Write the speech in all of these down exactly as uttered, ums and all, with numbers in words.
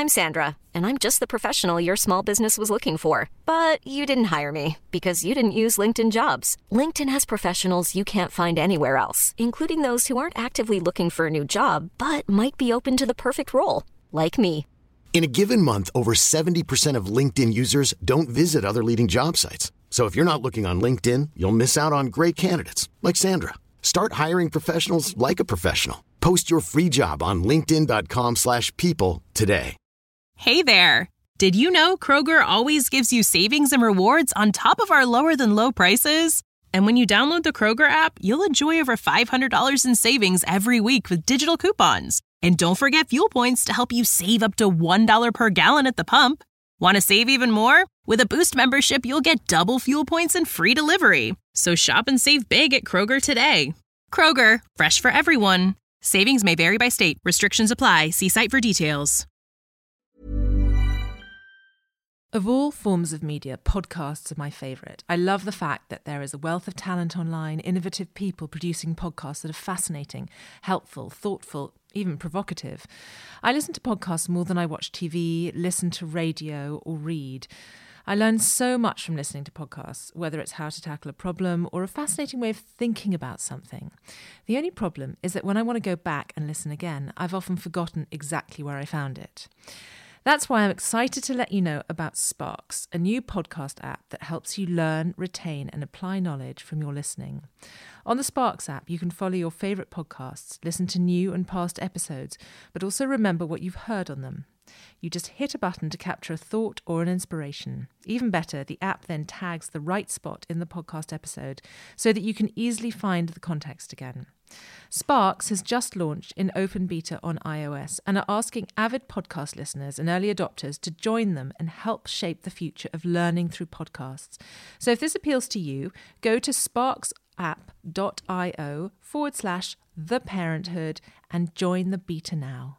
I'm Sandra, and I'm just the professional your small business was looking for. But you didn't hire me because you didn't use LinkedIn Jobs. LinkedIn has professionals you can't find anywhere else, including those who aren't actively looking for a new job, but might be open to the perfect role, like me. In a given month, over seventy percent of LinkedIn users don't visit other leading job sites. So if you're not looking on LinkedIn, you'll miss out on great candidates like Sandra. Start hiring professionals like a professional. Post your free job on linkedin.com slash people today. Hey there. Did you know Kroger always gives you savings and rewards on top of our lower than low prices? And when you download the Kroger app, you'll enjoy over five hundred dollars in savings every week with digital coupons. And don't forget fuel points to help you save up to one dollar per gallon at the pump. Want to save even more? With a Boost membership, you'll get double fuel points and free delivery. So shop and save big at Kroger today. Kroger, fresh for everyone. Savings may vary by state. Restrictions apply. See site for details. Of all forms of media, podcasts are my favourite. I love the fact that there is a wealth of talent online, innovative people producing podcasts that are fascinating, helpful, thoughtful, even provocative. I listen to podcasts more than I watch T V, listen to radio or read. I learn so much from listening to podcasts, whether it's how to tackle a problem or a fascinating way of thinking about something. The only problem is that when I want to go back and listen again, I've often forgotten exactly where I found it. That's why I'm excited to let you know about Sparks, a new podcast app that helps you learn, retain, and apply knowledge from your listening. On the Sparks app, you can follow your favourite podcasts, listen to new and past episodes, but also remember what you've heard on them. You just hit a button to capture a thought or an inspiration. Even better, the app then tags the right spot in the podcast episode so that you can easily find the context again. Sparks has just launched in open beta on iOS and are asking avid podcast listeners and early adopters to join them and help shape the future of learning through podcasts. So if this appeals to you, go to sparksapp.io forward slash the parenthood and join the beta now.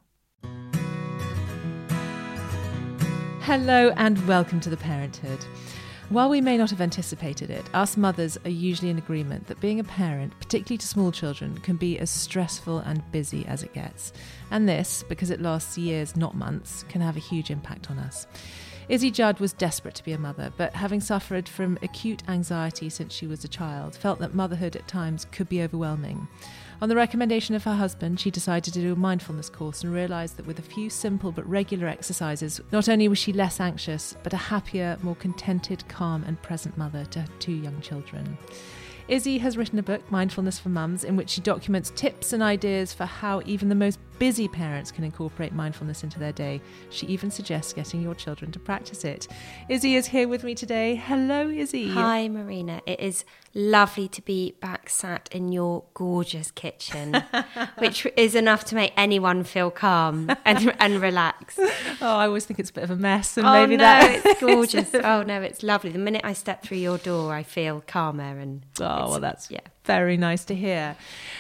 Hello and welcome to The Parenthood. While we may not have anticipated it, us mothers are usually in agreement that being a parent, particularly to small children, can be as stressful and busy as it gets. And this, because it lasts years, not months, can have a huge impact on us. Izzy Judd was desperate to be a mother, but having suffered from acute anxiety since she was a child, felt that motherhood at times could be overwhelming. On the recommendation of her husband, she decided to do a mindfulness course and realised that with a few simple but regular exercises, not only was she less anxious, but a happier, more contented, calm and present mother to her two young children. Izzy has written a book, Mindfulness for Mums, in which she documents tips and ideas for how even the most busy parents can incorporate mindfulness into their day. She even suggests getting your children to practice it. Izzy is here with me today. Hello, Izzy. Hi, Marina. It is lovely to be back sat in your gorgeous kitchen, which is enough to make anyone feel calm and, and relax. Oh, I always think it's a bit of a mess. And oh, maybe no, that... it's gorgeous. Oh, no, it's lovely. The minute I step through your door, I feel calmer. and Oh, well, that's yeah. very nice to hear.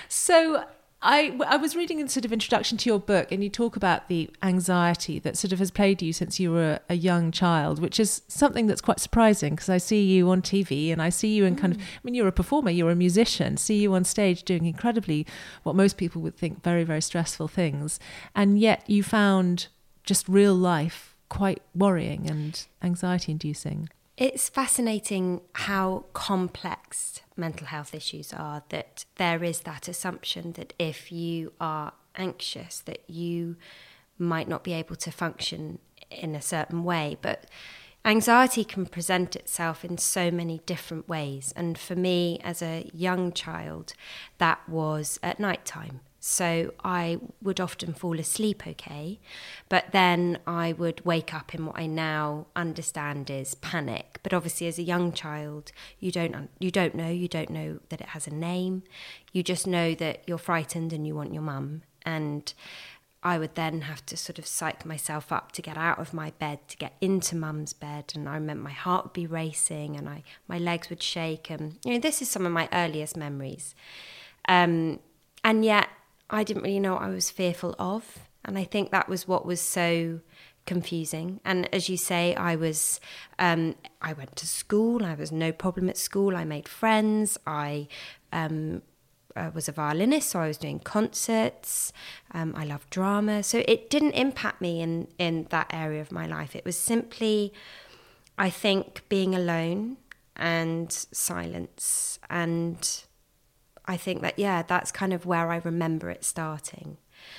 So I, I was reading a sort of introduction to your book, and you talk about the anxiety that sort of has plagued you since you were a young child, which is something that's quite surprising because I see you on T V and I see you in kind of, I mean, you're a performer, you're a musician, see you on stage doing incredibly, what most people would think very, very stressful things. And yet you found just real life quite worrying and anxiety inducing. It's fascinating how complex mental health issues are, that there is that assumption that if you are anxious, that you might not be able to function in a certain way. But anxiety can present itself in so many different ways. And for me, as a young child, that was at night time. So I would often fall asleep okay, but then I would wake up in what I now understand is panic. But obviously as a young child, you don't you don't know, you don't know that it has a name. You just know that you're frightened and you want your mum. And I would then have to sort of psych myself up to get out of my bed, to get into mum's bed. And I remember my heart would be racing and I my legs would shake. And, you know, this is some of my earliest memories. Um, and yet, I didn't really know what I was fearful of. And I think that was what was so confusing. And as you say, I was, um, I went to school. I was no problem at school. I made friends. I, um, uh, was a violinist, so I was doing concerts. Um, I love drama. So it didn't impact me in, in that area of my life. It was simply, I think, being alone and silence. And I think that, yeah, that's kind of where I remember it starting.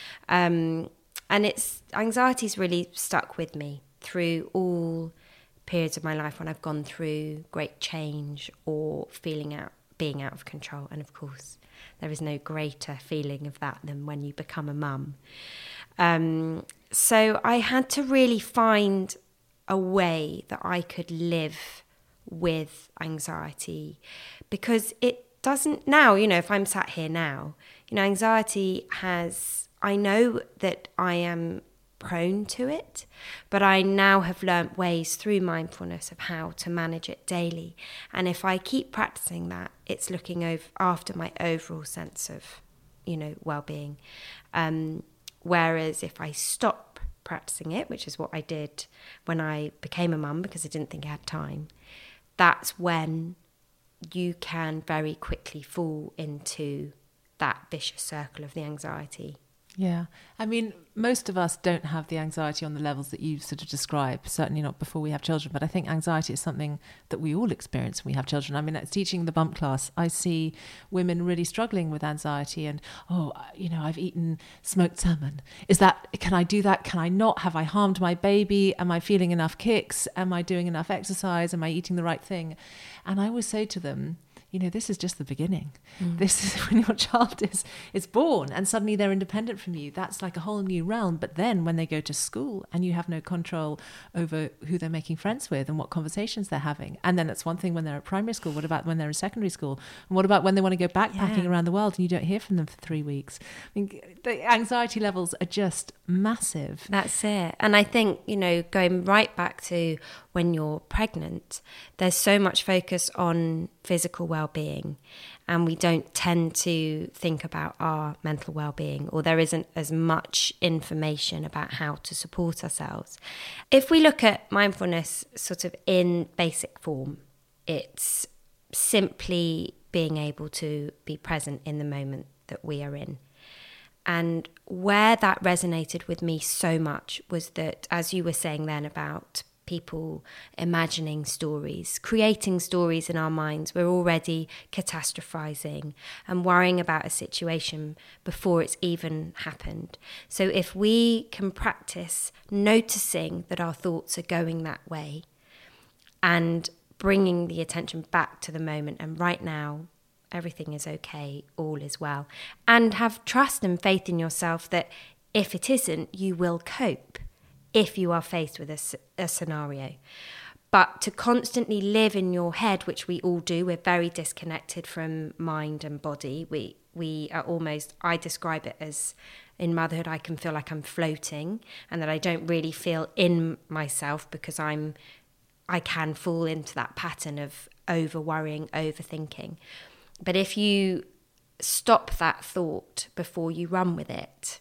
Um, and it's anxiety's really stuck with me through all periods of my life when I've gone through great change or feeling out, being out of control. And of course, there is no greater feeling of that than when you become a mum. Um, so I had to really find a way that I could live with anxiety, because it doesn't now, you know, if I'm sat here now, you know, anxiety has, I know that I am prone to it, but I now have learnt ways through mindfulness of how to manage it daily. And if I keep practicing that, it's looking over after my overall sense of, you know, well-being. Um, whereas if I stop practicing it, which is what I did when I became a mum because I didn't think I had time, that's when you can very quickly fall into that vicious circle of the anxiety. Yeah. I mean, most of us don't have the anxiety on the levels that you sort of describe, certainly not before we have children. But I think anxiety is something that we all experience when we have children. I mean, it's teaching the bump class, I see women really struggling with anxiety and, oh, you know, I've eaten smoked salmon. Is that, can I do that? Can I not? Have I harmed my baby? Am I feeling enough kicks? Am I doing enough exercise? Am I eating the right thing? And I always say to them, you know, this is just the beginning. Mm. This is when your child is is born and suddenly they're independent from you. That's like a whole new realm. But then when they go to school and you have no control over who they're making friends with and what conversations they're having. And then it's one thing when they're at primary school. What about when they're in secondary school? And what about when they want to go backpacking yeah. around the world and you don't hear from them for three weeks? I mean, the anxiety levels are just massive. That's it. And I think, you know, going right back to when you're pregnant, there's so much focus on physical well-being, and we don't tend to think about our mental well-being, or there isn't as much information about how to support ourselves. If we look at mindfulness sort of in basic form, it's simply being able to be present in the moment that we are in. And where that resonated with me so much was that, as you were saying then about people imagining stories, creating stories in our minds, we're already catastrophizing and worrying about a situation before it's even happened. So if we can practice noticing that our thoughts are going that way and bringing the attention back to the moment and right now, everything is okay, all is well, and have trust and faith in yourself that if it isn't, you will cope if you are faced with a, a scenario. But to constantly live in your head, which we all do, we're very disconnected from mind and body. We we are almost, I describe it as, in motherhood, I can feel like I'm floating and that I don't really feel in myself because I'm, I can fall into that pattern of over worrying, overthinking. But if you stop that thought before you run with it,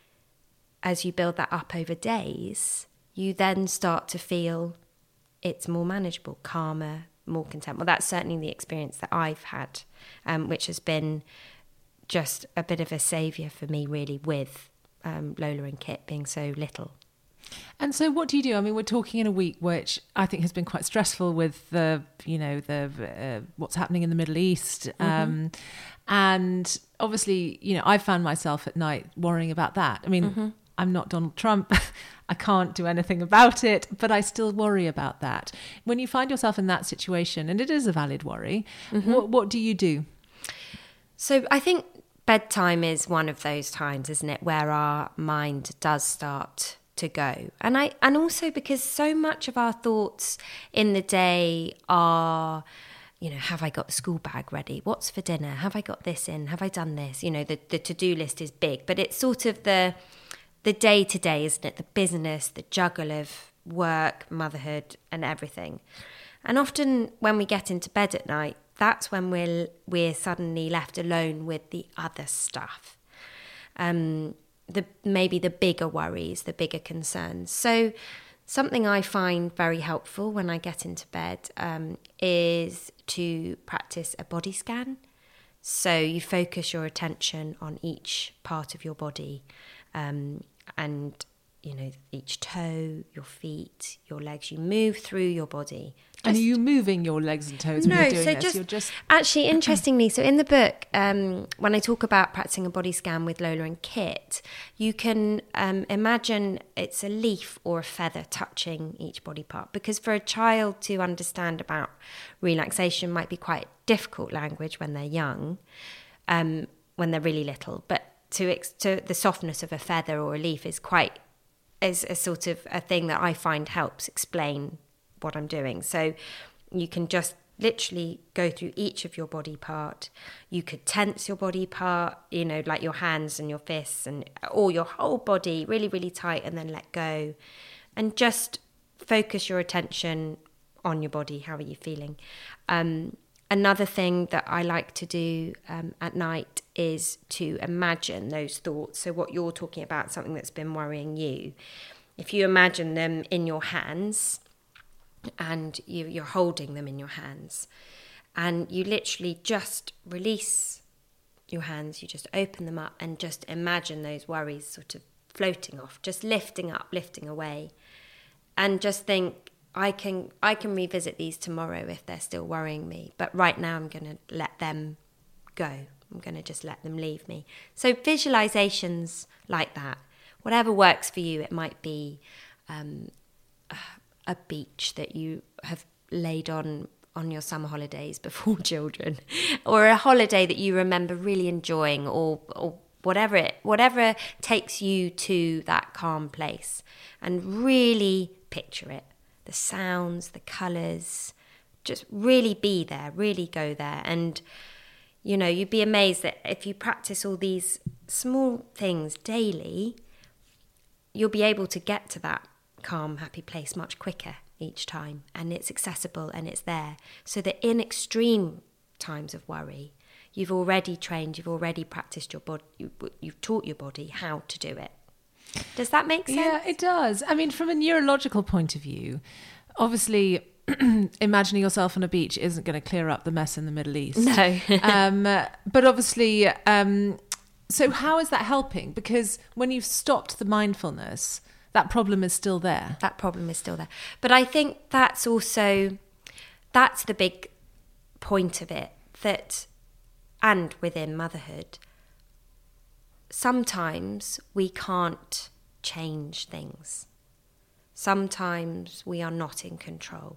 as you build that up over days, you then start to feel it's more manageable, calmer, more content. Well, that's certainly the experience that I've had, um, which has been just a bit of a saviour for me, really, with um, Lola and Kit being so little. And so what do you do? I mean, we're talking in a week which I think has been quite stressful with the, you know, the uh, what's happening in the Middle East. Mm-hmm. Um, and obviously, you know, I found myself at night worrying about that. I mean, mm-hmm. I'm not Donald Trump. I can't do anything about it, but I still worry about that. When you find yourself in that situation, and it is a valid worry, mm-hmm. what, what do you do? So I think bedtime is one of those times, isn't it, where our mind does start to go. And I and also because so much of our thoughts in the day are, you know, have I got the school bag ready? What's for dinner? Have I got this in? Have I done this? You know, the, the to-do list is big, but it's sort of the the day-to-day, isn't it? The business, the juggle of work, motherhood and everything. And often when we get into bed at night, that's when we're, we're suddenly left alone with the other stuff. Um, the maybe the bigger worries, the bigger concerns. So something I find very helpful when I get into bed um, is to practice a body scan. So you focus your attention on each part of your body, um, and, you know, each toe, your feet, your legs. You move through your body. Just, and are you moving your legs and toes no, when you're doing so this? Just, you're just actually, interestingly, so in the book, um, when I talk about practicing a body scan with Lola and Kit, you can um, imagine it's a leaf or a feather touching each body part. Because for a child to understand about relaxation might be quite difficult language when they're young, um, when they're really little. But to, ex- to the softness of a feather or a leaf is quite is a sort of a thing that I find helps explain what I'm doing. So you can just literally go through each of your body part. You could tense your body part, you know, like your hands and your fists, and or your whole body really, really tight, and then let go. And just focus your attention on your body. How are you feeling? Um, another thing that I like to do um, at night is to imagine those thoughts. So what you're talking about, something that's been worrying you, if you imagine them in your hands, and you, you're holding them in your hands, and you literally just release your hands, you just open them up and just imagine those worries sort of floating off, just lifting up, lifting away, and just think, I can I can revisit these tomorrow if they're still worrying me, but right now I'm going to let them go. I'm going to just let them leave me. So visualizations like that, whatever works for you. It might be um, a beach that you have laid on on your summer holidays before children, or a holiday that you remember really enjoying, or or whatever it whatever takes you to that calm place, and really picture it, the sounds, the colours, just really be there, really go there. And you know, you'd be amazed that if you practice all these small things daily, you'll be able to get to that calm, happy place much quicker each time, and it's accessible and it's there, so that in extreme times of worry, you've already trained, you've already practiced your body, you, you've taught your body how to do it. Does that make sense? Yeah, it does. I mean, from a neurological point of view, obviously imagining yourself on a beach isn't going to clear up the mess in the Middle East. No. um, but obviously, um, so how is that helping? Because when you've stopped the mindfulness, that problem is still there. That problem is still there. But I think that's also, that's the big point of it, that, and within motherhood, sometimes we can't change things. Sometimes we are not in control.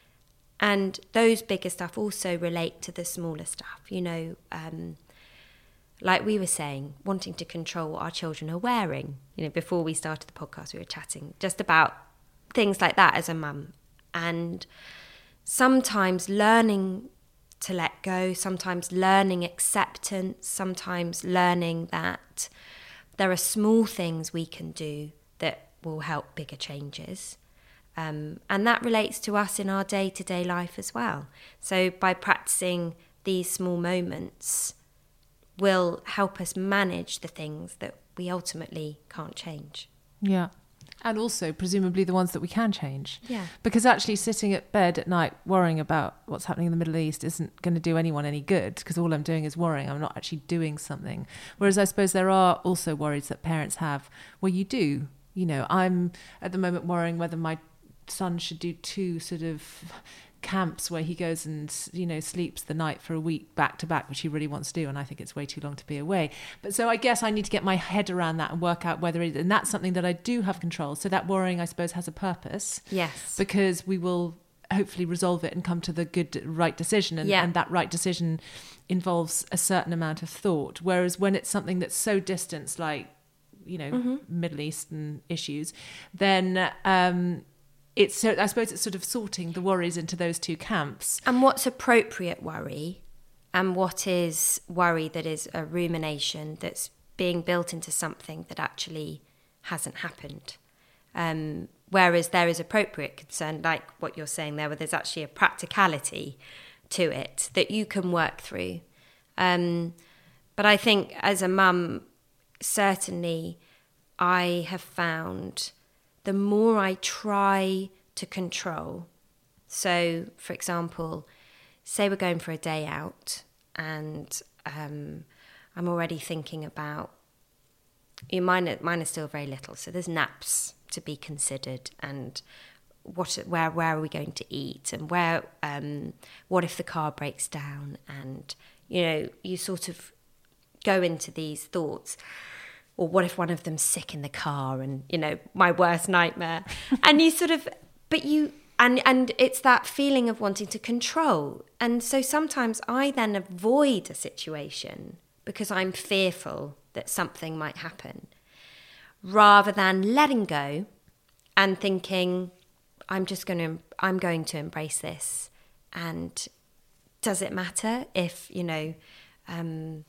And those bigger stuff also relate to the smaller stuff, you know, um, like we were saying, wanting to control what our children are wearing. You know, before we started the podcast, we were chatting just about things like that as a mum. And sometimes learning to let go, sometimes learning acceptance, sometimes learning that there are small things we can do that will help bigger changes. Um, and that relates to us in our day-to-day life as well. So by practicing these small moments will help us manage the things that we ultimately can't change. Yeah. And also, presumably, the ones that we can change. Yeah. Because actually sitting at bed at night worrying about what's happening in the Middle East isn't going to do anyone any good, because all I'm doing is worrying. I'm not actually doing something. Whereas I suppose there are also worries that parents have where you do. You know, I'm at the moment worrying whether my son should do two sort of camps where he goes and, you know, sleeps the night for a week back to back, which he really wants to do, and I think it's way too long to be away. But so I guess I need to get my head around that and work out whether it, and that's something that I do have control. So that worrying, I suppose, has a purpose. Yes. Because we will hopefully resolve it and come to the good, right decision, and, yeah. and that right decision involves a certain amount of thought. Whereas when it's something that's so distant, like, you know, mm-hmm. Middle Eastern issues, then um it's so I suppose it's sort of sorting the worries into those two camps. And what's appropriate worry, and what is worry that is a rumination that's being built into something that actually hasn't happened. Um, whereas there is appropriate concern, like what you're saying there, where there's actually a practicality to it that you can work through. Um, but I think as a mum, certainly I have found the more I try to control, so for example, say we're going for a day out and um, I'm already thinking about, you know, mine, mine are still very little, so there's naps to be considered, and what, where, where are we going to eat, and where, um, what if the car breaks down, and, you know, you sort of go into these thoughts. Or what if one of them's sick in the car, and, you know, my worst nightmare. And you sort of, but you, and, and it's that feeling of wanting to control. And so sometimes I then avoid a situation because I'm fearful that something might happen, rather than letting go and thinking, I'm just going to, I'm going to embrace this. And does it matter if, you know, um,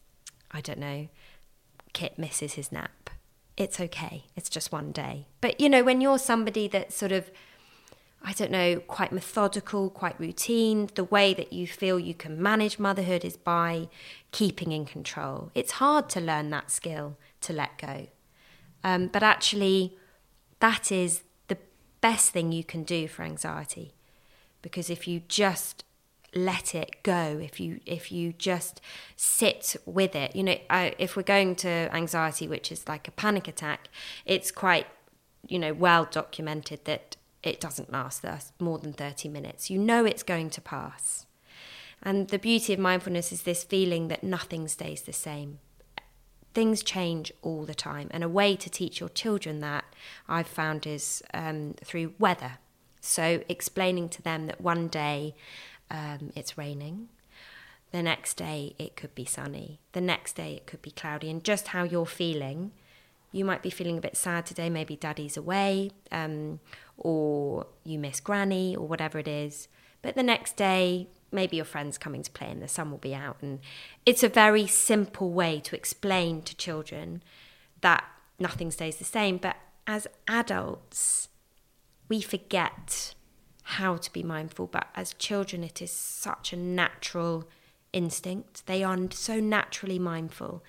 I don't know, Kit misses his nap? It's okay. It's just one day. But, you know, when you're somebody that's sort of, I don't know, quite methodical, quite routine, the way that you feel you can manage motherhood is by keeping in control. It's hard to learn that skill, to let go. Um, but actually, that is the best thing you can do for anxiety. Because if you just let it go, if you if you just sit with it, you know, I, if we're going to anxiety, which is like a panic attack, it's quite, you know, well documented that it doesn't last us more than thirty minutes. You know it's going to pass. And the beauty of mindfulness is this feeling that nothing stays the same. Things change all the time. And a way to teach your children that, I've found, is um, through weather. So explaining to them that one day Um, it's raining. The next day it could be sunny. The next day it could be cloudy. And just how you're feeling. You might be feeling a bit sad today. Maybe daddy's away, um, or you miss granny, or whatever it is. But the next day, maybe your friend's coming to play and the sun will be out. And it's a very simple way to explain to children that nothing stays the same. But as adults, we forget how to be mindful, but as children it is such a natural instinct. They are so naturally mindful,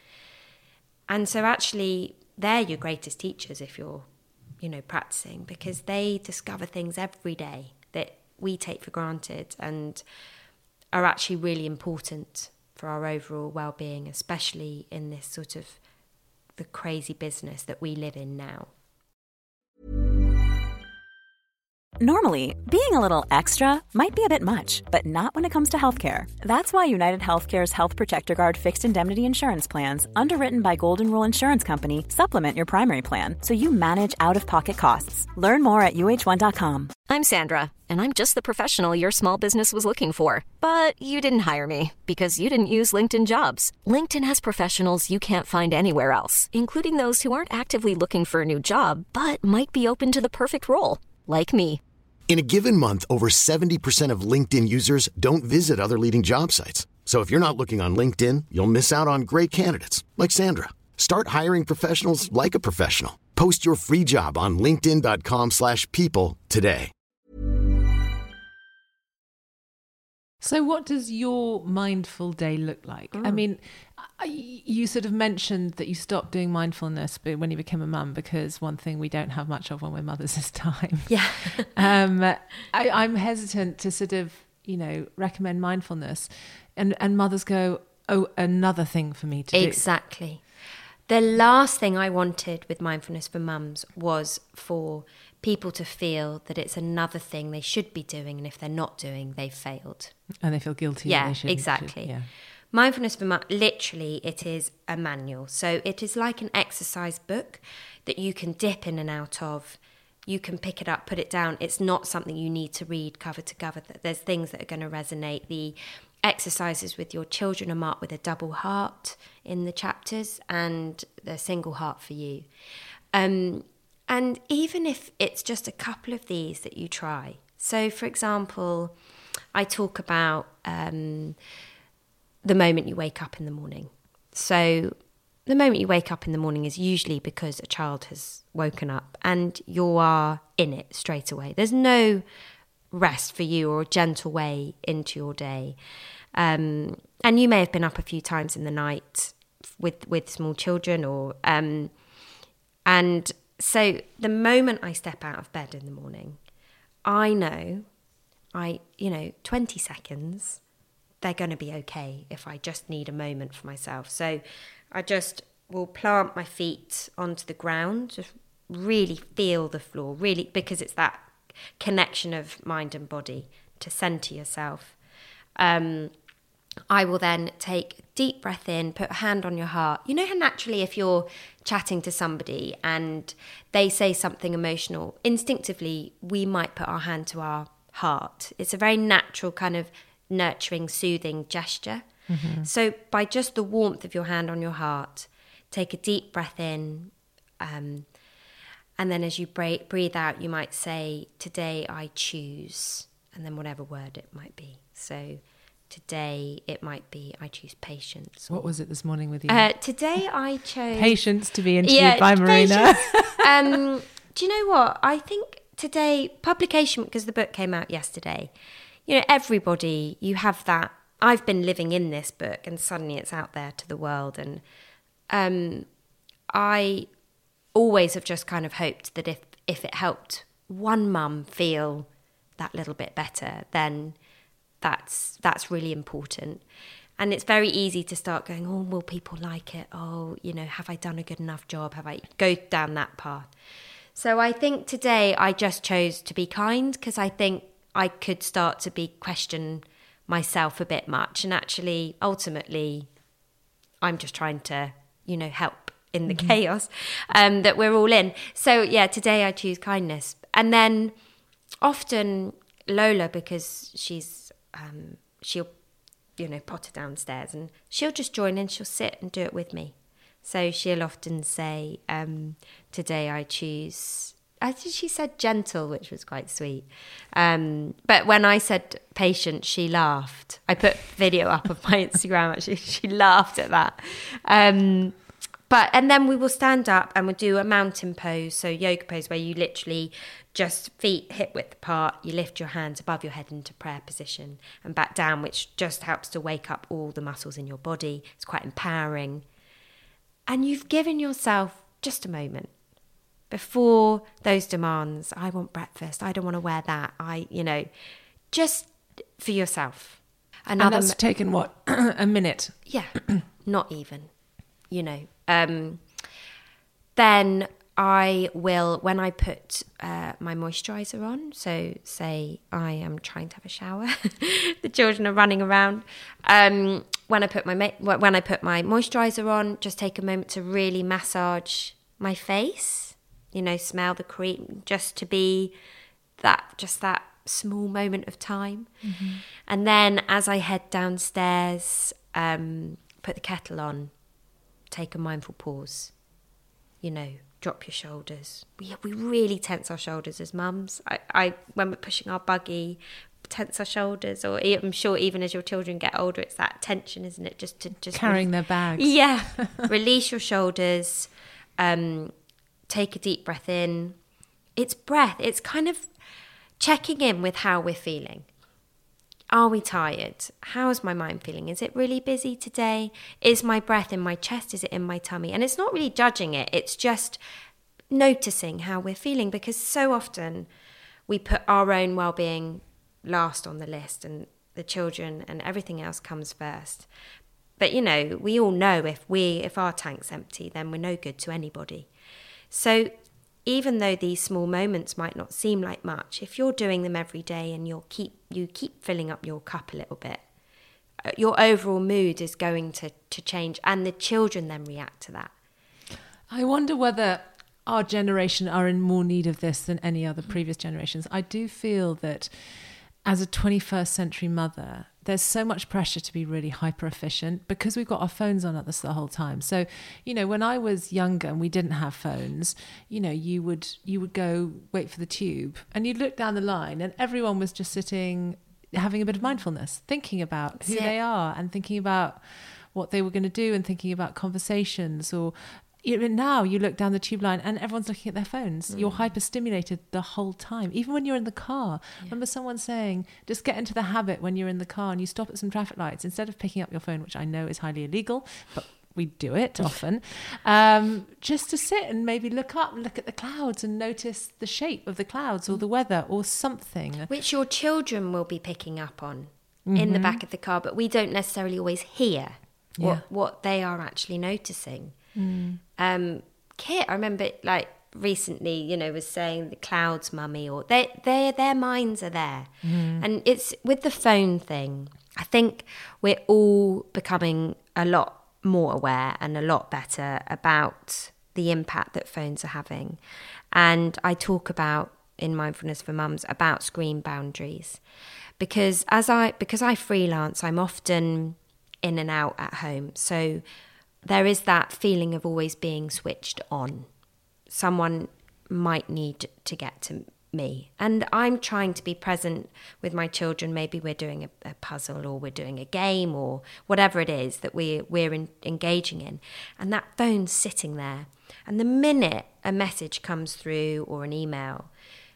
and so actually they're your greatest teachers if you're, you know, practicing, because they discover things every day that we take for granted and are actually really important for our overall well-being, especially in this sort of the crazy business that we live in now. Normally, being a little extra might be a bit much, but not when it comes to healthcare. That's why United Healthcare's Health Protector Guard fixed indemnity insurance plans, underwritten by Golden Rule Insurance Company, supplement your primary plan so you manage out-of-pocket costs. Learn more at U H one dot com. I'm Sandra, and I'm just the professional your small business was looking for. But you didn't hire me because you didn't use LinkedIn Jobs. LinkedIn has professionals you can't find anywhere else, including those who aren't actively looking for a new job, but might be open to the perfect role, like me. In a given month, over seventy percent of LinkedIn users don't visit other leading job sites. So if you're not looking on LinkedIn, you'll miss out on great candidates like Sandra. Start hiring professionals like a professional. Post your free job on linkedin dot com slash people today. So what does your mindful day look like? Mm. I mean, you sort of mentioned that you stopped doing mindfulness when you became a mum, because one thing we don't have much of when we're mothers is time. Yeah. um, I, I'm hesitant to sort of, you know, recommend mindfulness. And, and mothers go, oh, another thing for me to do. Exactly. The last thing I wanted with mindfulness for mums was for people to feel that it's another thing they should be doing, and if they're not doing, they've failed. And they feel guilty. Yeah, they shouldn't, exactly. Should, yeah. Mindfulness for mums, literally, it is a manual. So it is like an exercise book that you can dip in and out of. You can pick it up, put it down. It's not something you need to read cover to cover. There's things that are going to resonate. The exercises with your children are marked with a double heart in the chapters and the single heart for you. Um, and even if it's just a couple of these that you try. So, for example, I talk about um, the moment you wake up in the morning. So the moment you wake up in the morning is usually because a child has woken up and you are in it straight away. There's no rest for you or a gentle way into your day. Um, and you may have been up a few times in the night with, with small children or... Um, and so the moment I step out of bed in the morning, I know, I you know, twenty seconds they're going to be okay if I just need a moment for myself. So I just will plant my feet onto the ground, just really feel the floor, really, because it's that connection of mind and body to center yourself. Um, I will then take a deep breath in, put a hand on your heart. You know how naturally if you're chatting to somebody and they say something emotional, instinctively we might put our hand to our heart. It's a very natural kind of nurturing, soothing gesture. Mm-hmm. So by just the warmth of your hand on your heart, take a deep breath in, um, and then as you breathe out, you might say, today I choose, and then whatever word it might be. So today it might be, I choose patience. What was it this morning with you? Uh, today I chose... Patience to be interviewed yeah, by Marina. um, do you know what? I think today, publication, because the book came out yesterday, you know, everybody, you have that. I've been living in this book and suddenly it's out there to the world. And um, I always have just kind of hoped that if, if it helped one mum feel that little bit better, then that's that's really important. And it's very easy to start going, oh, will people like it? Oh, you know, have I done a good enough job? Have I go down that path? So I think today I just chose to be kind because I think I could start to be question myself a bit much. And actually, ultimately, I'm just trying to, you know, help in the mm-hmm. chaos um, that we're all in. So yeah, today I choose kindness. And then often Lola, because she's, um, she'll, you know, potter downstairs and she'll just join in, she'll sit and do it with me. So she'll often say, um, today I choose, I think she said gentle, which was quite sweet. Um, but when I said patient, she laughed. I put video up of my Instagram, actually. She laughed at that. Um, but, and then we will stand up and we'll do a mountain pose. So yoga pose where you literally just feet hip width apart, you lift your hands above your head into prayer position and back down, which just helps to wake up all the muscles in your body. It's quite empowering. And you've given yourself just a moment before those demands. I want breakfast. I don't want to wear that. I, you know, just for yourself. Another and that's m- taken what, a minute? Yeah, not even, you know. Um, then I will, when I put uh, my moisturiser on, so say I am trying to have a shower, the children are running around. Um, when I put my ma- when I put my moisturiser on, just take a moment to really massage my face. You know, smell the cream, just to be that, just that small moment of time. Mm-hmm. And then as I head downstairs, um, put the kettle on, take a mindful pause, you know, drop your shoulders. We we really tense our shoulders as mums. I, I when we're pushing our buggy, tense our shoulders, or I'm sure even as your children get older, it's that tension, isn't it? Just to just carrying re- their bags. Yeah. Release your shoulders. Um, take a deep breath in. It's breath. It's kind of checking in with how we're feeling. Are we tired? How's my mind feeling? Is it really busy today? Is my breath in my chest? Is it in my tummy? And it's not really judging it. It's just noticing how we're feeling, because so often we put our own well-being last on the list and the children and everything else comes first. But, you know, we all know if we if our tank's empty, then we're no good to anybody. So even though these small moments might not seem like much, if you're doing them every day and you'll keep you keep filling up your cup a little bit, your overall mood is going to, to change, and the children then react to that. I wonder whether our generation are in more need of this than any other previous generations. I do feel that as a twenty-first century mother, there's so much pressure to be really hyper efficient because we've got our phones on at us the whole time. So, you know, when I was younger and we didn't have phones, you know, you would you would go wait for the tube and you'd look down the line and everyone was just sitting, having a bit of mindfulness, thinking about who they are and thinking about what they were going to do and thinking about conversations. Or even now you look down the tube line and everyone's looking at their phones. Mm. You're hyper-stimulated the whole time, even when you're in the car. Yeah. Remember someone saying, just get into the habit when you're in the car and you stop at some traffic lights, instead of picking up your phone, which I know is highly illegal, but we do it often, um, just to sit and maybe look up and look at the clouds and notice the shape of the clouds or the weather or something. Which your children will be picking up on. mm-hmm. in the back of the car, but we don't necessarily always hear Yeah. what, what they are actually noticing. Mm. Um, Kit, I remember like recently, you know, was saying the clouds, mummy, or they, they, their minds are there. Mm. And it's with the phone thing, I think we're all becoming a lot more aware and a lot better about the impact that phones are having. And I talk about in Mindfulness for Mums about screen boundaries, because as I because I freelance, I'm often in and out at home. So there is that feeling of always being switched on. Someone might need to get to me. And I'm trying to be present with my children. Maybe we're doing a, a puzzle, or we're doing a game, or whatever it is that we, we're in, engaging in. And that phone's sitting there. And the minute a message comes through or an email,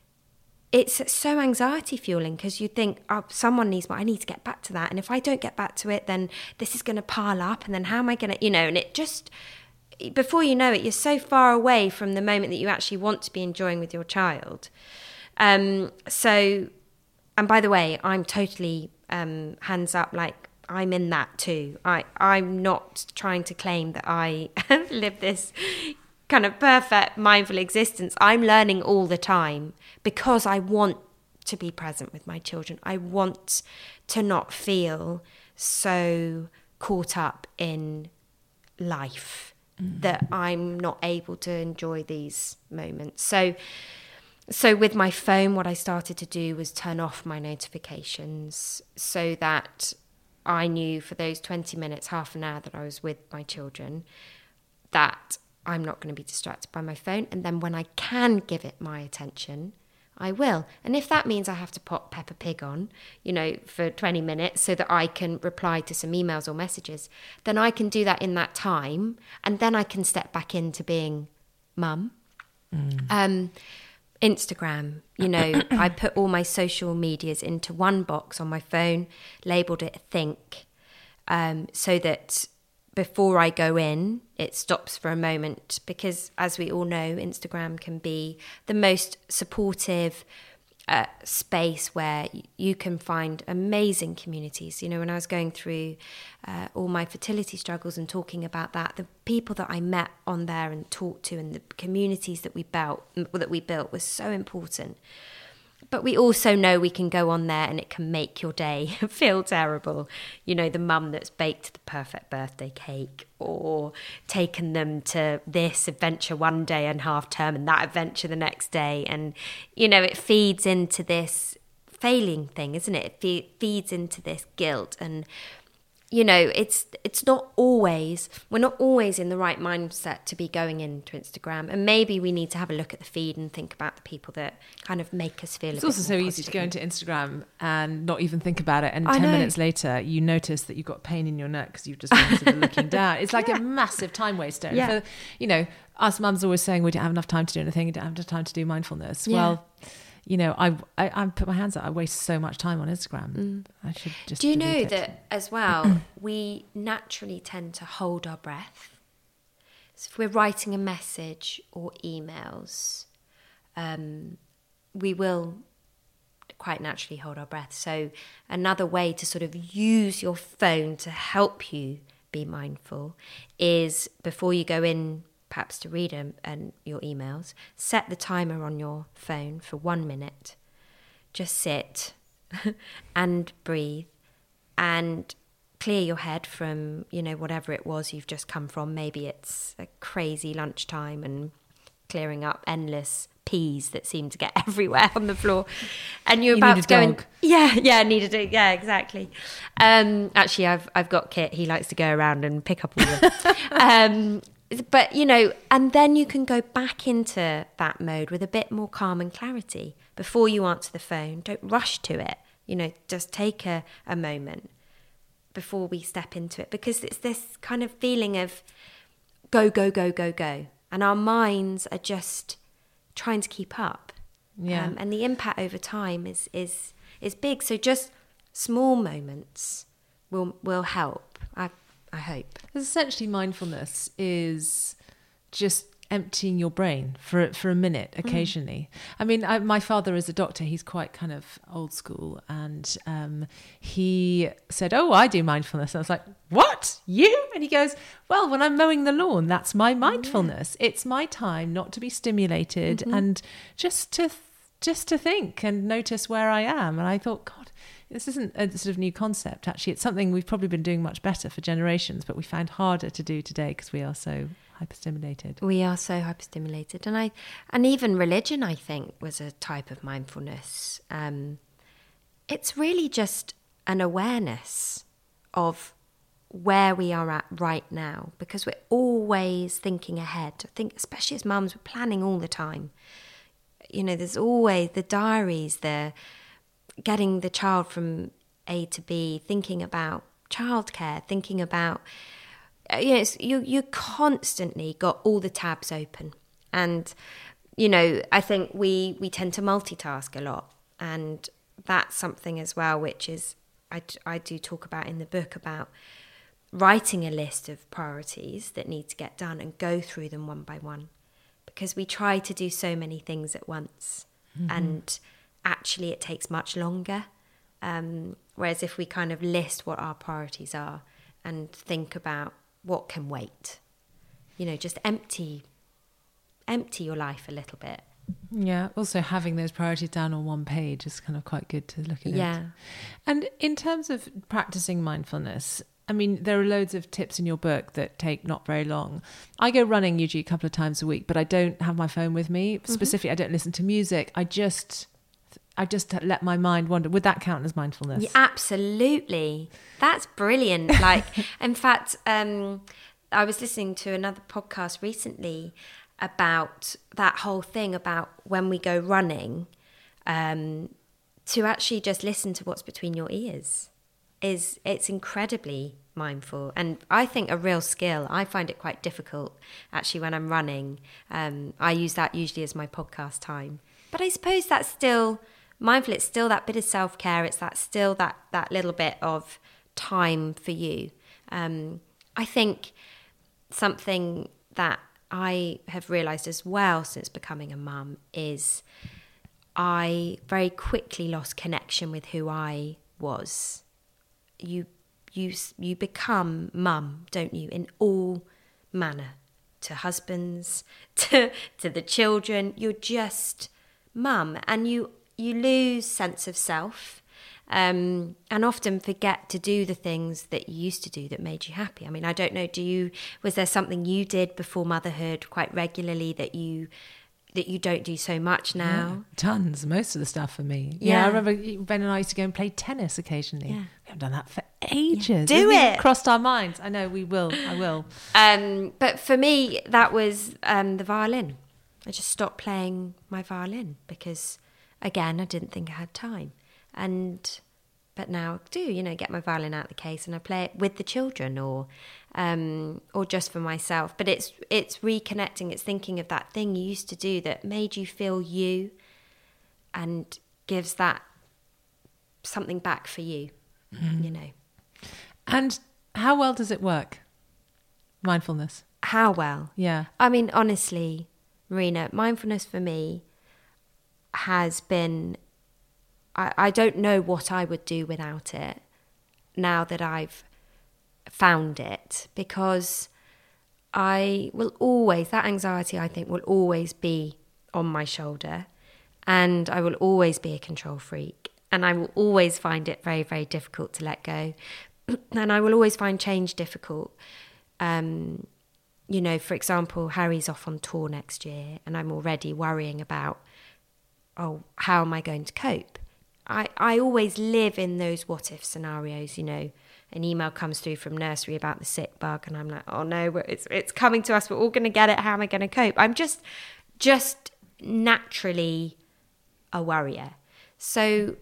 it's so anxiety fueling, because you think, oh, someone needs more, I need to get back to that. And if I don't get back to it, then this is going to pile up. And then how am I going to, you know, and it just, before you know it, you're so far away from the moment that you actually want to be enjoying with your child. Um, so, and by the way, I'm totally um, hands up, like I'm in that too. I, I'm not trying to claim that I live this kind of perfect mindful existence. I'm learning all the time, because I want to be present with my children. I want to not feel so caught up in life mm. that I'm not able to enjoy these moments. So, so with my phone, what I started to do was turn off my notifications, so that I knew for those twenty minutes, half an hour that I was with my children, that I'm not going to be distracted by my phone. And then when I can give it my attention, I will. And if that means I have to pop Peppa Pig on, you know, for twenty minutes so that I can reply to some emails or messages, then I can do that in that time. And then I can step back into being mum. Mm. Um, Instagram, you know, I put all my social medias into one box on my phone, labelled it Think, um, so that before I go in, it stops for a moment, because as we all know, Instagram can be the most supportive uh, space where you can find amazing communities. You know, when I was going through uh, all my fertility struggles and talking about that, the people that I met on there and talked to, and the communities that we built, that we built was so important. But we also know we can go on there and it can make your day feel terrible. You know, the mum that's baked the perfect birthday cake, or taken them to this adventure one day and half term and that adventure the next day. And, you know, it feeds into this failing thing, isn't it? It fe- feeds into this guilt. And, you know, it's it's not always, we're not always in the right mindset to be going into Instagram. And maybe we need to have a look at the feed and think about the people that kind of make us feel it's a bit also so more easy to positive. go into Instagram and not even think about it. And I ten know. minutes later, you notice that you've got pain in your neck because you've just been sort of looking down. It's like Yeah. a massive time waster. And Yeah. for, you know, us mums always saying we don't have enough time to do anything, we don't have enough time to do mindfulness. Yeah. Well, you know, I, I I put my hands up. I waste so much time on Instagram. Mm. I should just. Do you know delete it. that as well, we naturally tend to hold our breath? So if we're writing a message or emails, um, we will quite naturally hold our breath. So another way to sort of use your phone to help you be mindful is, before you go in perhaps to read them and your emails, set the timer on your phone for one minute. Just sit and breathe and clear your head from, you know, whatever it was you've just come from. Maybe it's a crazy lunchtime and clearing up endless peas that seem to get everywhere on the floor, and you're You about need to a go dog. and yeah yeah needed it yeah exactly um actually I've I've got Kit. He likes to go around and pick up all the um but you know, and then you can go back into that mode with a bit more calm and clarity before you answer the phone. Don't rush to it, you know, just take a, a moment before we step into it, because it's this kind of feeling of go go go go go, and our minds are just trying to keep up. Yeah. Um, and the impact over time is is is big. So just small moments will will help. I I hope. Essentially, mindfulness is just emptying your brain for for a minute occasionally. Mm. I mean, I, my father is a doctor. He's quite kind of old school, and um, he said, "Oh, I do mindfulness." And I was like, "What? You?" And he goes, "Well, when I'm mowing the lawn, that's my mindfulness. Yeah. It's my time not to be stimulated mm-hmm. and just to just to think and notice where I am." And I thought, God, this isn't a sort of new concept. Actually, it's something we've probably been doing much better for generations, but we found harder to do today because we are so hyperstimulated. We are so hyperstimulated. And I, and even religion, I think, was a type of mindfulness. Um, it's really just an awareness of where we are at right now, because we're always thinking ahead. I think, especially as mums, we're planning all the time. You know, there's always the diaries, the getting the child from A to B, thinking about childcare, thinking about, you know, you you constantly got all the tabs open. And, you know, I think we, we tend to multitask a lot. And that's something as well, which is, I, I do talk about in the book, about writing a list of priorities that need to get done and go through them one by one. Because we try to do so many things at once. Mm-hmm. And actually it takes much longer. Um, whereas if we kind of list what our priorities are and think about what can wait, you know, just empty, empty your life a little bit. Yeah. Also having those priorities down on one page is kind of quite good to look at. Yeah. It. And in terms of practicing mindfulness, I mean, there are loads of tips in your book that take not very long. I go running usually a couple of times a week, but I don't have my phone with me. Mm-hmm. Specifically, I don't listen to music. I just... I just let my mind wander. Would that count as mindfulness? Yeah, absolutely. That's brilliant. Like, in fact, um, I was listening to another podcast recently about that whole thing about when we go running, um, to actually just listen to what's between your ears. Is it's incredibly mindful, and I think a real skill. I find it quite difficult actually when I'm running. Um, I use that usually as my podcast time, but I suppose that's still mindful. It's still that bit of self-care. It's that still that that little bit of time for you. Um, I think something that I have realised as well since becoming a mum is I very quickly lost connection with who I was. You you you become mum, don't you, in all manner, to husbands, to to the children. You're just mum, and you you lose sense of self, um, and often forget to do the things that you used to do that made you happy. I mean, I don't know, do you, was there something you did before motherhood quite regularly that you that you don't do so much now? Yeah, tons, most of the stuff for me. Yeah. yeah, I remember Ben and I used to go and play tennis occasionally. Yeah. We haven't done that for ages. Yeah. Do We've it. Crossed our minds. I know, we will, I will. Um, but for me, that was um, the violin. I just stopped playing my violin because, again, I didn't think I had time. And but now I do, you know, get my violin out of the case and I play it with the children or um, or just for myself. But it's it's reconnecting, it's thinking of that thing you used to do that made you feel you and gives that something back for you, mm. you know. And how well does it work? Mindfulness. How well? Yeah. I mean, honestly, Marina, mindfulness for me has been, I, I don't know what I would do without it now that I've found it, because I will always, that anxiety I think will always be on my shoulder, and I will always be a control freak, and I will always find it very, very difficult to let go, and I will always find change difficult. Um, you know, for example, Harry's off on tour next year and I'm already worrying about, oh, how am I going to cope? I, I always live in those what if scenarios, you know. An email comes through from nursery about the sick bug and I'm like, oh no, it's it's coming to us, we're all going to get it, how am I going to cope? I'm just just naturally a worrier. So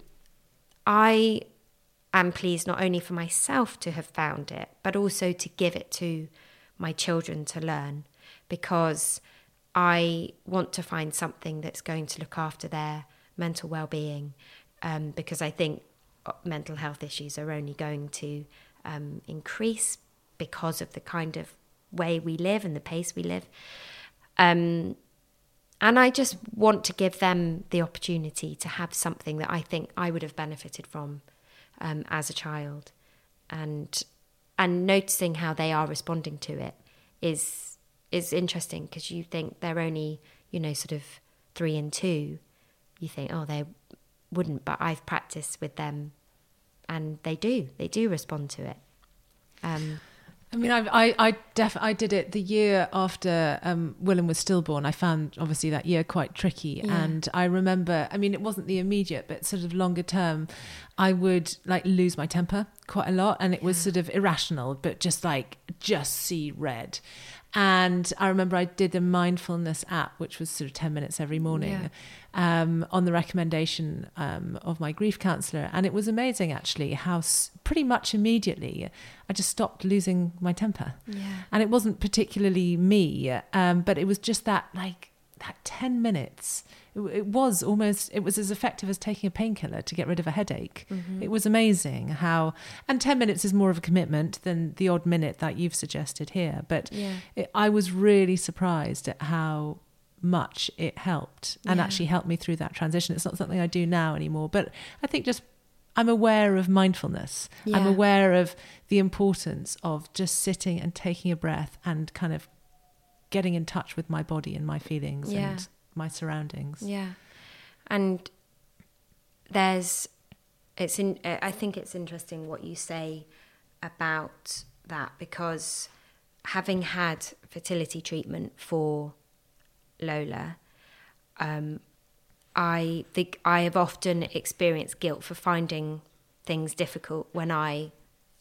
I am pleased not only for myself to have found it, but also to give it to my children to learn, because I want to find something that's going to look after their mental well-being, um, because I think mental health issues are only going to um, increase because of the kind of way we live and the pace we live. Um, and I just want to give them the opportunity to have something that I think I would have benefited from um, as a child. And and noticing how they are responding to it is is interesting, because you think they're only, you know, sort of three and two. You think, oh, they wouldn't, but I've practiced with them and they do. They do respond to it. Um, I mean, I I I, def- I did it the year after um, Willem was stillborn. I found obviously that year quite tricky, Yeah. and I remember. I mean, it wasn't the immediate, but sort of longer term, I would like lose my temper quite a lot, and it was sort of irrational, but just like just see red. And I remember I did a mindfulness app, which was sort of ten minutes every morning, yeah. um, on the recommendation um, of my grief counsellor. And it was amazing, actually, how s- pretty much immediately I just stopped losing my temper. Yeah. And it wasn't particularly me, um, but it was just that, like, that ten minutes. It, it was almost, it was as effective as taking a painkiller to get rid of a headache. Mm-hmm. It was amazing how, and ten minutes is more of a commitment than the odd minute that you've suggested here. But yeah. it, I was really surprised at how much it helped and yeah. actually helped me through that transition. It's not something I do now anymore, but I think just I'm aware of mindfulness. Yeah. I'm aware of the importance of just sitting and taking a breath and kind of getting in touch with my body and my feelings yeah. and my surroundings. Yeah. And there's, it's in, I think it's interesting what you say about that, because having had fertility treatment for Lola, um, I think I have often experienced guilt for finding things difficult when I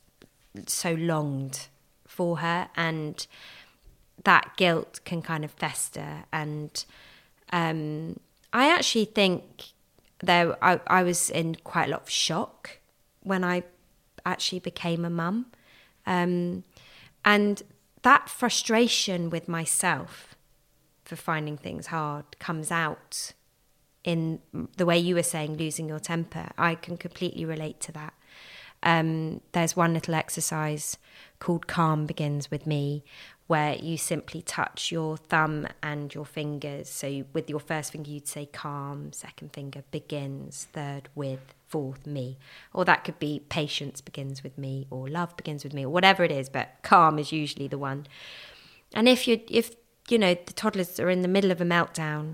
so longed for her, and that guilt can kind of fester. And um, I actually think there I, I was in quite a lot of shock when I actually became a mum. Um, and that frustration with myself for finding things hard comes out in the way you were saying, losing your temper. I can completely relate to that. Um, there's one little exercise called Calm Begins With Me, where you simply touch your thumb and your fingers. So you, with your first finger, you'd say calm, second finger begins, third with, fourth me. Or that could be patience begins with me, or love begins with me, or whatever it is, but calm is usually the one. And if you if you know the toddlers are in the middle of a meltdown,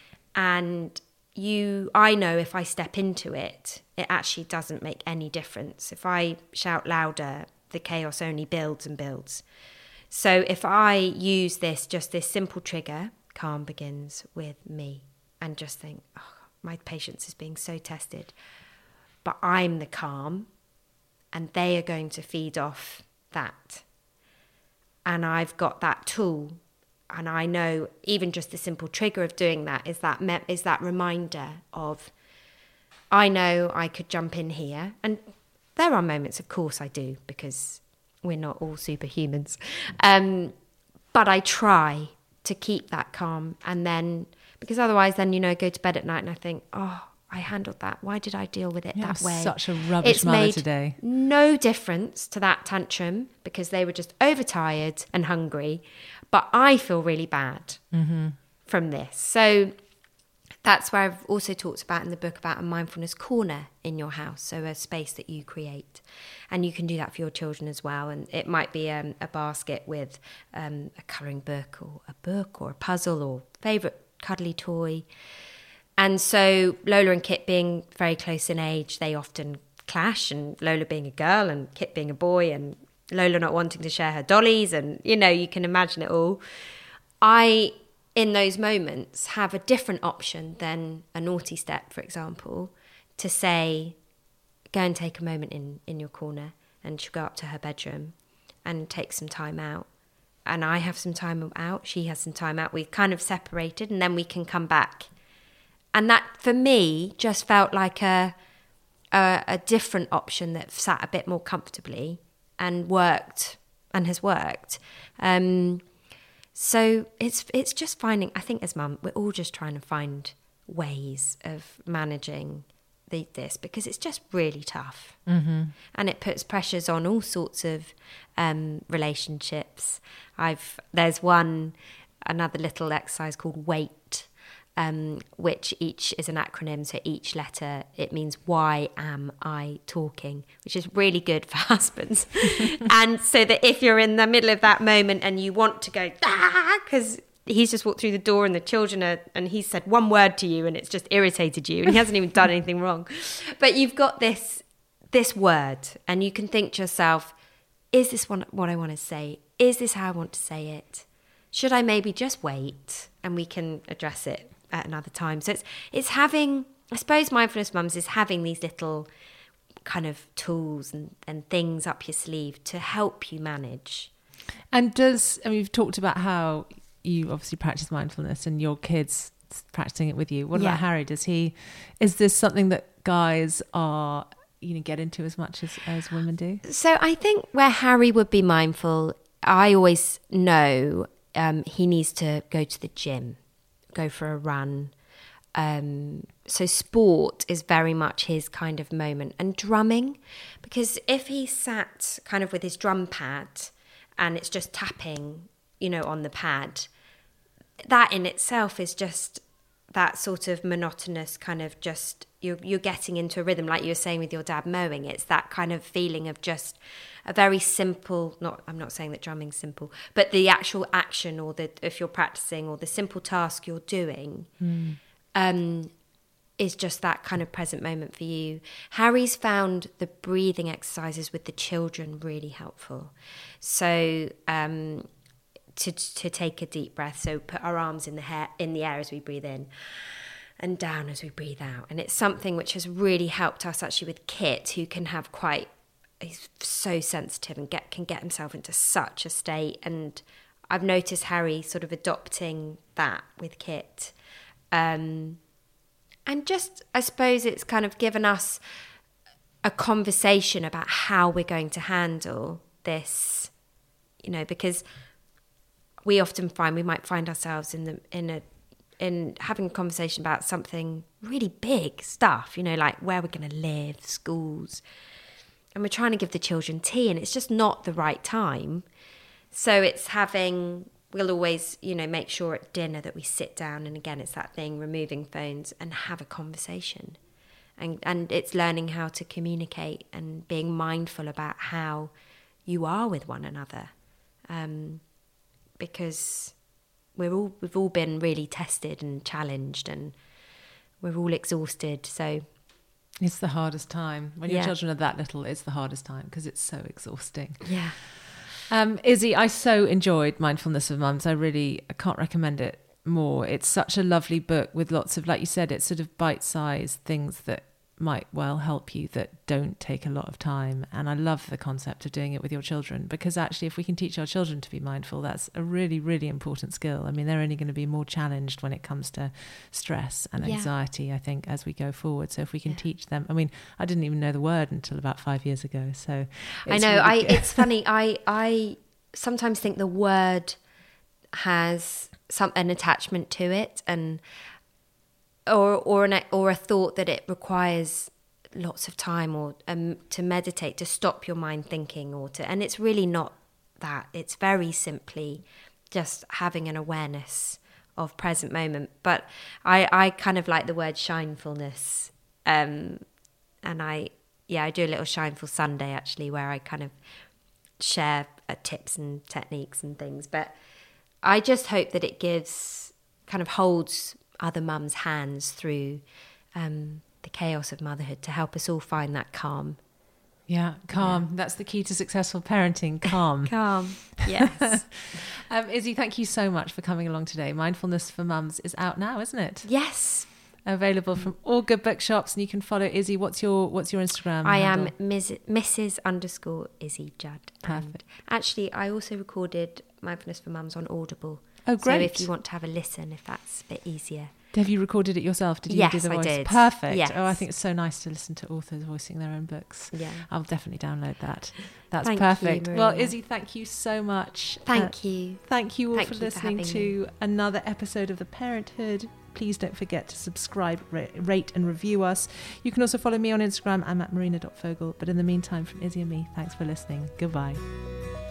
and you, I know if I step into it, it actually doesn't make any difference. If I shout louder, the chaos only builds and builds. So if I use this, just this simple trigger, calm begins with me, and just think, oh, my patience is being so tested, but I'm the calm, and they are going to feed off that. And I've got that tool, and I know even just the simple trigger of doing that is that me- is that reminder of, I know I could jump in here. And there are moments, of course I do, because we're not all superhumans. Um, but I try to keep that calm. And then, because otherwise then, you know, I go to bed at night and I think, oh, I handled that. Why did I deal with it yeah, that way? Such a rubbish it's mother made today. No difference to that tantrum, because they were just overtired and hungry. But I feel really bad mm-hmm. from this. So that's where I've also talked about in the book about a mindfulness corner in your house, so a space that you create. And you can do that for your children as well. And it might be um, a basket with um, a colouring book, or a book, or a puzzle, or favourite cuddly toy. And so Lola and Kit being very close in age, they often clash, and Lola being a girl and Kit being a boy, and Lola not wanting to share her dollies, and, you know, you can imagine it all. I... in those moments, have a different option than a naughty step, for example, to say, go and take a moment in, in your corner, and she'll go up to her bedroom and take some time out. And I have some time out, she has some time out. We've kind of separated, and then we can come back. And that, for me, just felt like a, a, a different option that sat a bit more comfortably and worked, and has worked. Um So it's it's just finding, I think as mum, we're all just trying to find ways of managing the, this, because it's just really tough. Mm-hmm. And it puts pressures on all sorts of um, relationships. I've There's one another little exercise called WAIT, um, which each is an acronym. So each letter, it means why am I talking, which is really good for husbands. And so that if you're in the middle of that moment and you want to go, ah, because he's just walked through the door and the children are, and he's said one word to you and it's just irritated you and he hasn't even done anything wrong. But you've got this, this word and you can think to yourself, is this one, what I want to say? Is this how I want to say it? Should I maybe just wait and we can address it at another time? So it's it's having, I suppose Mindfulness Mums is having these little kind of tools and, and things up your sleeve to help you manage. And does, I mean, we've talked about how you obviously practice mindfulness and your kids practicing it with you. What Yeah. about Harry? Does he, is this something that guys are, you know, get into as much as, as women do? So I think where Harry would be mindful, I always know um, he needs to go to the gym, go for a run. Um, so sport is very much his kind of moment. And drumming, because if he sat kind of with his drum pad and it's just tapping, you know, on the pad, that in itself is just that sort of monotonous kind of just, you're, you're getting into a rhythm, like you were saying with your dad mowing. It's that kind of feeling of just a very simple, not, I'm not saying that drumming's simple, but the actual action or the, if you're practicing or the simple task you're doing mm. um, is just that kind of present moment for you. Harry's found the breathing exercises with the children really helpful. So, um, to to take a deep breath, so put our arms in the hair in the air as we breathe in and down as we breathe out. And it's something which has really helped us actually with Kit, who can have quite, he's so sensitive and get can get himself into such a state. And I've noticed Harry sort of adopting that with Kit. Um, and just, I suppose it's kind of given us a conversation about how we're going to handle this, you know, because we often find we might find ourselves in the in a in having a conversation about something really big stuff, you know, like where we're going to live, schools, and we're trying to give the children tea, and it's just not the right time. So it's having, we'll always, you know, make sure at dinner that we sit down, and again, it's that thing, removing phones and have a conversation, and and it's learning how to communicate and being mindful about how you are with one another. Um, because we're all we've all been really tested and challenged and we're all exhausted. So it's the hardest time. When your yeah. children are that little, it's the hardest time because it's so exhausting. Yeah. Um, Izzy, I so enjoyed Mindfulness of Mums. I really I can't recommend it more. It's such a lovely book with lots of, like you said, it's sort of bite-sized things that might well help you that don't take a lot of time. And I love the concept of doing it with your children, because actually if we can teach our children to be mindful, that's a really, really important skill. I mean, they're only going to be more challenged when it comes to stress and anxiety, yeah. I think, as we go forward. So if we can yeah. teach them, I mean, I didn't even know the word until about five years ago. So I know, really I it's funny, I I sometimes think the word has some an attachment to it, and or or an or a thought that it requires lots of time or um, to meditate, to stop your mind thinking, or to, and it's really not that. It's very simply just having an awareness of present moment. But I, I kind of like the word shinefulness, um, and I yeah I do a little Shineful Sunday actually, where I kind of share uh, tips and techniques and things. But I just hope that it gives, kind of holds other mums' hands through um, the chaos of motherhood to help us all find that calm. Yeah, calm. Yeah. That's the key to successful parenting, calm. Calm, yes. um, Izzy, thank you so much for coming along today. Mindfulness for Mums is out now, isn't it? Yes. Available from all good bookshops, and you can follow Izzy. What's your What's your Instagram I handle? am Miz, Missus underscore Izzy Judd. Perfect. And actually, I also recorded Mindfulness for Mums on Audible. Oh, great. So if you want to have a listen, if that's a bit easier. Have you recorded it yourself? Did you yes, do the voice? I did. Perfect. Yes. Oh, I think it's so nice to listen to authors voicing their own books. Yeah. I'll definitely download that. That's thank perfect. You, well, Izzy, thank you so much. Thank uh, you. Thank you all thank for you listening for to me. another episode of The Parenthood. Please don't forget to subscribe, rate and review us. You can also follow me on Instagram. I'm at marina dot fogel. But in the meantime, from Izzy and me, thanks for listening. Goodbye.